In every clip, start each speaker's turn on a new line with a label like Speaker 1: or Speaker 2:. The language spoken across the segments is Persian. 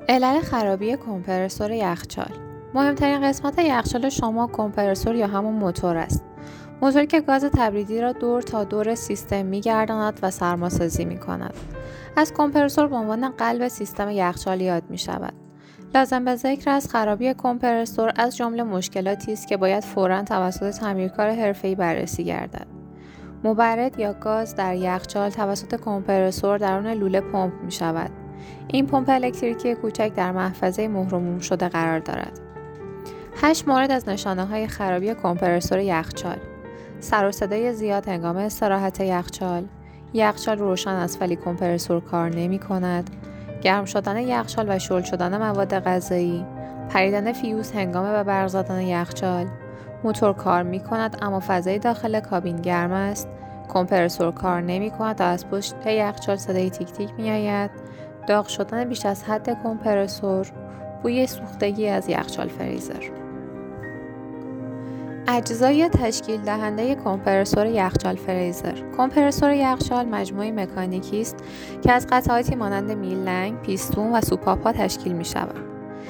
Speaker 1: علل خرابی کمپرسور یخچال. مهمترین قسمت یخچال شما کمپرسور یا همون موتور است. موتوری که گاز تبریدی را دور تا دور سیستم می‌گرداند و سرماسازی می‌کند. از کمپرسور به عنوان قلب سیستم یخچال یاد می‌شود. لازم به ذکر است خرابی کمپرسور از جمله مشکلاتی است که باید فوراً توسط تعمیرکار حرفه‌ای بررسی گردد. مبرد یا گاز در یخچال توسط کمپرسور درون لوله پمپ می‌شود. این پمپ الکتریکی کوچک در محفظه مهر و موم شده قرار دارد. 8 مورد از نشانه‌های خرابی کمپرسور یخچال: سر و صدای زیاد هنگام استراحت یخچال روشن است ولی کمپرسور کار نمی‌کند، گرم شدن یخچال و شل شدن مواد غذایی، پریدن فیوز هنگام به برق زدن یخچال، موتور کار می‌کند اما فضای داخل کابین گرم است، کمپرسور کار نمی‌کند و از پشت یخچال صدای تیک تیک می‌آید، داغ شدن بیش از حد کمپرسور، بوی سوختگی از یخچال فریزر. اجزای تشکیل دهنده کمپرسور یخچال فریزر. کمپرسور یخچال مجموعه مکانیکی است که از قطعاتی مانند میلنگ، پیستون و سوپاپ‌ها تشکیل می‌شود.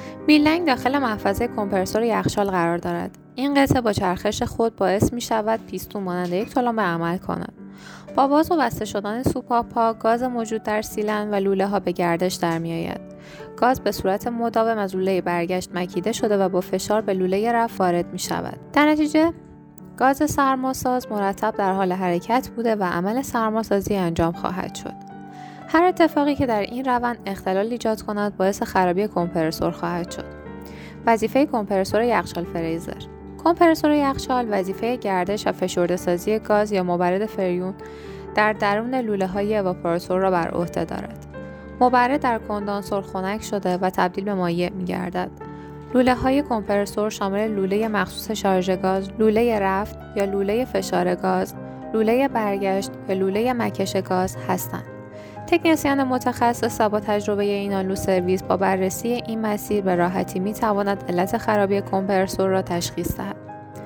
Speaker 1: میلنگ داخل محفظه کمپرسور یخچال قرار دارد. این قطعه با چرخش خود باعث می‌شود پیستون مانند یک تلمبه عمل کند. با باز و بسته شدن سوپاپ‌ها، گاز موجود در سیلن و لوله‌ها به گردش در می‌آید. گاز به صورت مداوم از لوله برگشت مکیده شده و با فشار به لوله رفت وارد می‌شود. در نتیجه، گاز سرماساز مرتب در حال حرکت بوده و عمل سرماسازی انجام خواهد شد. هر اتفاقی که در این روند اختلال ایجاد کند باعث خرابی کمپرسور خواهد شد. وظیفه کمپرسور یخچال فریزر. کمپرسور یخچال وظیفه گردش و فشرده‌سازی گاز یا مبرد فریون در درون لوله‌های اواپوراتور را بر عهده دارد. مبرد در کندانسور خنک شده و تبدیل به مایع می‌گردد. لوله‌های کمپرسور شامل لوله مخصوص شارژ گاز، لوله رفت یا لوله فشار گاز، لوله برگشت یا لوله مکش گاز هستند. تکنسین متخصص با تجربه این آلو سرویس با بررسی این مسیر به راحتی می‌تواند علت خرابی کمپرسور را تشخیص دهد.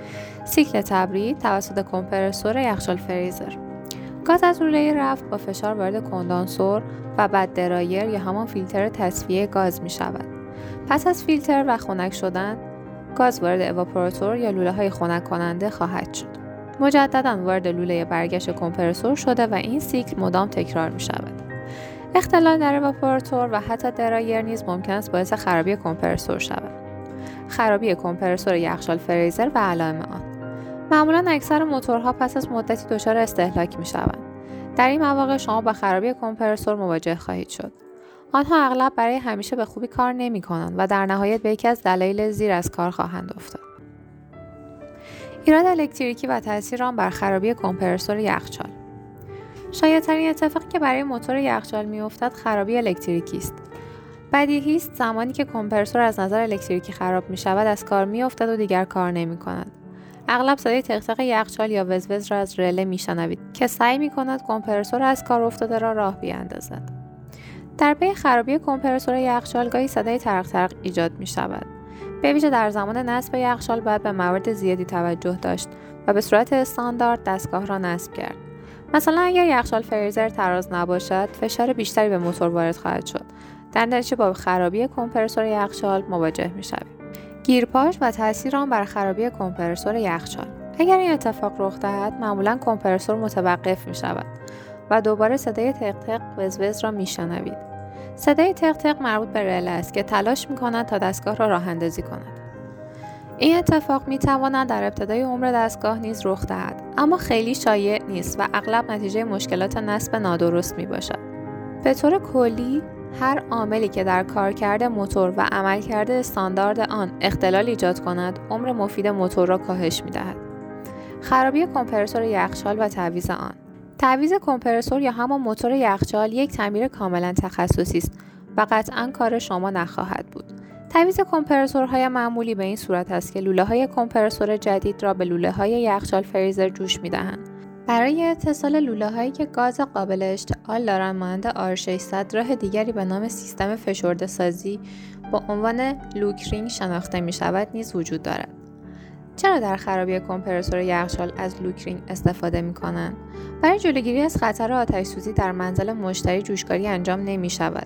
Speaker 1: سیکل تبرید توسط کمپرسور یخچال فریزر. گاز از لوله رفت با فشار وارد کندانسور و بعد درایر یا همان فیلتر تصفیه گاز می‌شود. پس از فیلتر و خنک شدن، گاز وارد اواپوراتور یا لوله‌های خنک کننده خواهد شد. مجدداً وارد لوله برگشت کمپرسور شده و این سیکل مدام تکرار می‌شود. اختلال در اواپوراتور و حتی درایر نیز ممکن است باعث خرابی کمپرسور شود. خرابی کمپرسور یخچال فریزر و علائم آن. معمولاً اکثر موتورها پس از مدتی دچار استهلاک می‌شوند. در این مواقع شما با خرابی کمپرسور مواجه خواهید شد. آنها اغلب برای همیشه به خوبی کار نمی‌کنند و در نهایت به یکی از دلایل زیر از کار خواهند افتاد. ایراد الکتریکی و تاثیر آن بر خرابی کمپرسور یخچال. شایع‌ترین اتفاقی که برای موتور یخچال می‌افتد خرابی الکتریکی است. بدیهی است زمانی که کمپرسور از نظر الکتریکی خراب می‌شود از کار می‌افتد و دیگر کار نمی‌کند. اغلب صدای تق-تق یخچال یا وزوز را از رله می‌شنوید که سعی می‌کند کمپرسور از کار افتاده را راه بیاندازد. در پی خرابی کمپرسور یخچال گاهی صدای ترق ایجاد می‌شود. به ویژه در زمان نصب یخچال باید به موارد زیادی توجه داشت و به صورت استاندارد دستگاه را نصب کرد. مثلا اگر یخچال فریزر تراز نباشد، فشار بیشتری به موتور وارد خواهد شد. در نتیجه با خرابی کمپرسور یخچال مواجه می‌شوید. گیرپاش و تاثیر آن بر خرابی کمپرسور یخچال. اگر این اتفاق رخ دهد، معمولاً کمپرسور متوقف می‌شود و دوباره صدای تق-تق وزوز را می‌شنوید. صدای تق-تق مربوط به رله است که تلاش می‌کند تا دستگاه را راه‌اندازی کند. این اتفاق می‌تواند در ابتدای عمر دستگاه نیز رخ دهد، اما خیلی شایع نیست و اغلب نتیجه مشکلات نصب نادرست می‌باشد. به طور کلی، هر عاملی که در کارکرد موتور و عملکرد استاندارد آن اختلال ایجاد کند، عمر مفید موتور را کاهش می‌دهد. خرابی کمپرسور یخچال و تعویض آن. تعویض کمپرسور یا همان موتور یخچال یک تعمیر کاملا تخصصی است و قطعاً کار شما نخواهد بود. تعویض کمپرسورهای معمولی به این صورت است که لوله‌های کمپرسور جدید را به لوله‌های یخچال فریزر جوش می‌دهند. برای اتصال لوله‌هایی که گاز قابل اشتعال دارند مانند R600 راه دیگری به نام سیستم فشرده‌سازی با عنوان لوکرینگ شناخته می‌شود نیز وجود دارد. چرا در خرابی کمپرسور یخچال از لوکرینگ استفاده می‌کنند؟ برای جلوگیری از خطر آتش‌سوزی در منزل مشتری جوشکاری انجام نمی‌شود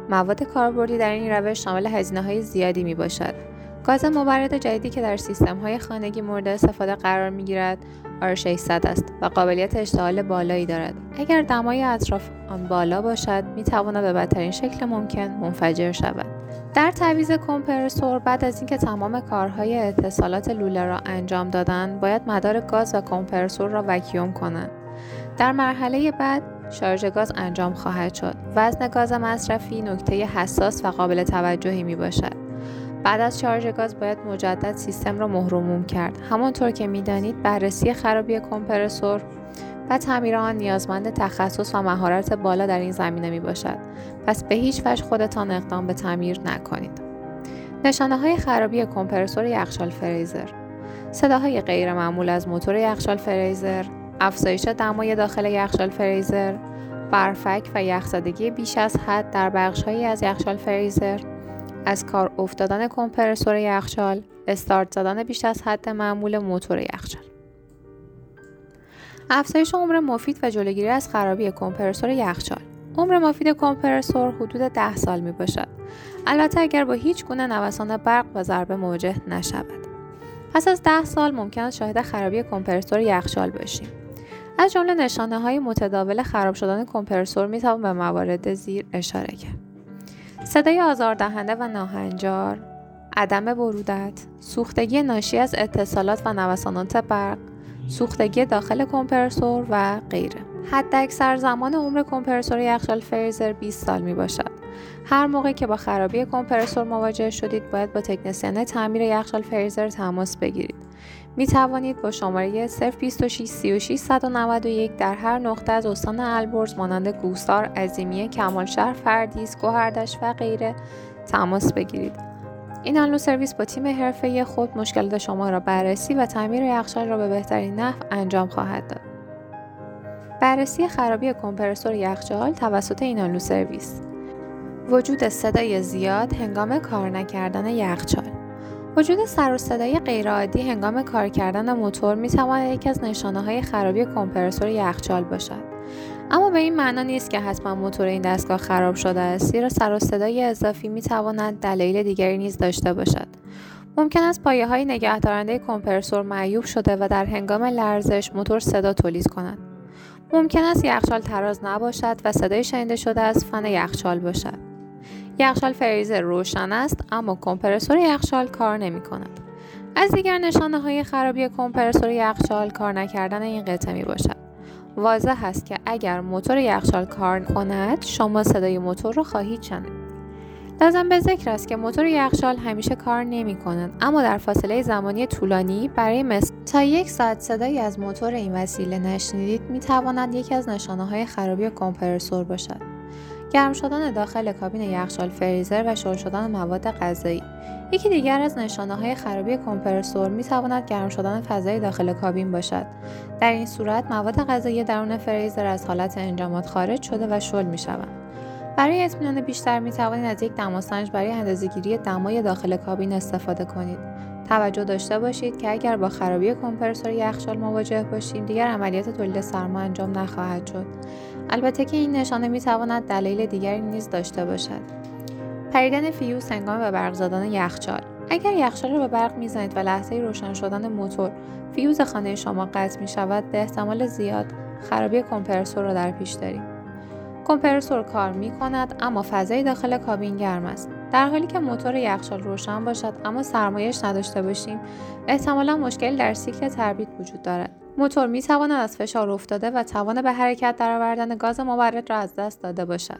Speaker 1: مواد کاربردی در این روش شامل هزینه‌های زیادی میباشد. گاز مبرد جدیدی که در سیستم‌های خانگی مورد استفاده قرار می‌گیرد R600 است و قابلیت اشتعال بالایی دارد. اگر دمای اطراف آن بالا باشد، می‌تواند به بدترین شکل ممکن منفجر شود. در تعویض کمپرسور، بعد از اینکه تمام کارهای اتصالات لوله را انجام دادند، باید مدار گاز و کمپرسور را وکیوم کنند. در مرحله بعد، شارژ گاز انجام خواهد شد. وزن گاز مصرفی نکته حساس و قابل توجهی میباشد. بعد از شارژ گاز باید مجدد سیستم را مهر و موم کرد. همانطور که میدانید بررسی خرابی کمپرسور و تعمیر آن نیازمند تخصص و مهارت بالا در این زمینه میباشد. پس به هیچ وجه خودتان اقدام به تعمیر نکنید. نشانه‌های خرابی کمپرسور یخچال فریزر: صداهای غیر معمول از موتور یخچال فریزر، افزایش دمای داخل یخچال فریزر، برفک و یخزدگی بیش از حد در بخش‌هایی از یخچال فریزر، از کار افتادن کمپرسور یخچال، استارت زدن بیش از حد معمول موتور یخچال. افزایش عمر مفید و جلوگیری از خرابی کمپرسور یخچال. عمر مفید کمپرسور حدود 10 سال می باشد. البته اگر با هیچ گونه نوسان برق و ضربه مواجه نشود. پس از 10 سال ممکن است شاهد خرابی کمپرسور یخچال باشیم. از جمله نشانه‌های متداول خراب شدن کمپرسور می توان به موارد زیر اشاره کرد: صدای آزاردهنده و ناهنجار، عدم برودت، سوختگی ناشی از اتصالات و نوسانات برق، سوختگی داخل کمپرسور و غیره. حداکثر زمان عمر کمپرسور یخچال فریزر 20 سال می باشد. هر موقع که با خرابی کمپرسور مواجه شدید باید با تکنسین تعمیر یخچال فریزر تماس بگیرید. می توانید با شماره 026 36 191 در هر نقطه از استان البرز مانند کوهسار، عظیمیه، کمالشهر، فردیس، گوهردش و غیره تماس بگیرید. این آنلو سرویس با تیم حرفه‌ای خود مشکلات شما را بررسی و تعمیر یخچال را به بهترین نحو انجام خواهد داد. بررسی خرابی کمپرسور یخچال توسط این آنلو سرویس: وجود صدای زیاد هنگام کار نکردن یخچال. وجود سر و صدای غیرعادی هنگام کار کردن موتور می‌تواند یکی از نشانه‌های خرابی کمپرسور یخچال باشد. اما به این معنا نیست که حتما موتور این دستگاه خراب شده است، زیرا سر و صدای اضافی می‌تواند دلایل دیگری نیز داشته باشد. ممکن است پایه‌های نگهدارنده کمپرسور معیوب شده و در هنگام لرزش موتور صدا تولید کند. ممکن است یخچال تراز نباشد و صدای شنیده شده از فن یخچال باشد. یخچال فریزر روشن است اما کمپرسور یخچال کار نمی‌کند. از دیگر نشانه‌های خرابی کمپرسور یخچال کار نکردن این قطعه میباشد. واضح است که اگر موتور یخچال کار کند شما صدای موتور را خواهید شنید. لازم به ذکر است که موتور یخچال همیشه کار نمی کند، اما در فاصله زمانی طولانی برای مثل تا 1 ساعت صدایی از موتور این وسیله نشنیدید می تواند یکی از نشانه‌های خرابی کمپرسور باشد. گرم شدن داخل کابین یخچال فریزر و شل شدن مواد غذایی. یکی دیگر از نشانه‌های خرابی کمپرسور می‌تواند گرم شدن فضای داخل کابین باشد. در این صورت مواد غذایی درون فریزر از حالت انجامات خارج شده و شل می‌شوند. برای اطمینان بیشتر می‌توانید از یک دماسنج برای اندازه‌گیری دمای داخل کابین استفاده کنید. توجه داشته باشید که اگر با خرابی کمپرسور یخچال مواجه باشیم دیگر عملیات تولید سرما انجام نخواهد شد. البته که این نشانه می‌تواند دلایل دیگری نیز داشته باشد. پریدن فیوز هنگام به برق زدن یخچال. اگر یخچال را به برق می‌زنید و لحظه روشن شدن موتور فیوز خانه شما قطع می‌شود، به احتمال زیاد خرابی کمپرسور را در پیش داریم. کمپرسور کار می‌کند اما فضای داخل کابین گرم است. در حالی که موتور یخچال روشن باشد اما سرمایش نداشته باشیم، احتمالاً مشکلی در سیکل تبرید وجود دارد. موتور می‌تواند از فشار افتاده و توان به حرکت درآوردن گاز مبرد را از دست داده باشد.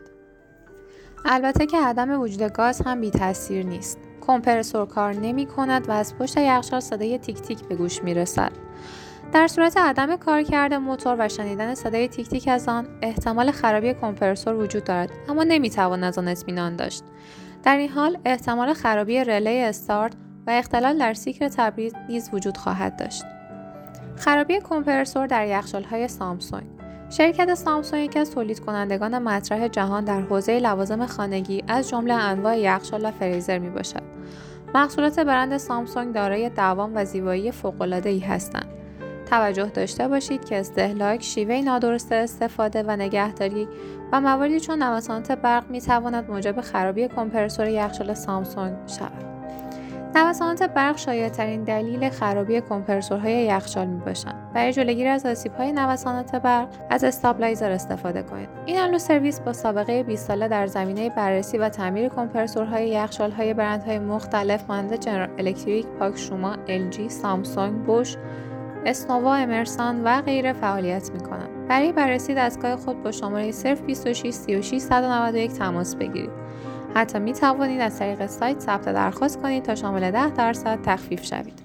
Speaker 1: البته که عدم وجود گاز هم بی تاثیر نیست. کمپرسور کار نمی کند و از پشت یخچال صدای تیک تیک به گوش می رسد. در صورت عدم کارکرد موتور و شنیدن صدای تیک تیک از آن، احتمال خرابی کمپرسور وجود دارد اما نمی توان از آن اطمینان داشت. در این حال احتمال خرابی رله استارت و اختلال در سیکل تبرید نیز وجود خواهد داشت. خرابی کمپرسور در یخچال‌های سامسونگ. شرکت سامسونگ یکی از تولید کنندگان مطرح جهان در حوزه لوازم خانگی از جمله انواع یخچال و فریزر می باشد. محصولات برند سامسونگ دارای دوام و زیبایی فوق‌العاده‌ای هستند. توجه داشته باشید که استهلاک، شیوه نادرست استفاده و نگهداری و مواردی چون نوسانات برق می‌تواند موجب خرابی کمپرسور یخچال سامسونگ شود. نوسانات برق شایع‌ترین دلیل خرابی کمپرسورهای یخچال میباشند. برای جلوگیری از آسیب‌های نوسانات برق، از استابلایزر استفاده کنید. این انلو سرویس با سابقه 20 ساله در زمینه بررسی و تعمیر کمپرسورهای یخچال‌های برندهای مختلف مانند جنرال الکتریک، پاک شوما، LG، سامسونگ، بوش، اسنووا، امرسان و غیره فعالیت می‌کنند. برای بررسی دستگاه خود با شماره 026 36 191 تماس بگیرید. حتی می توانید از طریق سایت ثبت درخواست کنید تا شامل 10% تخفیف شوید.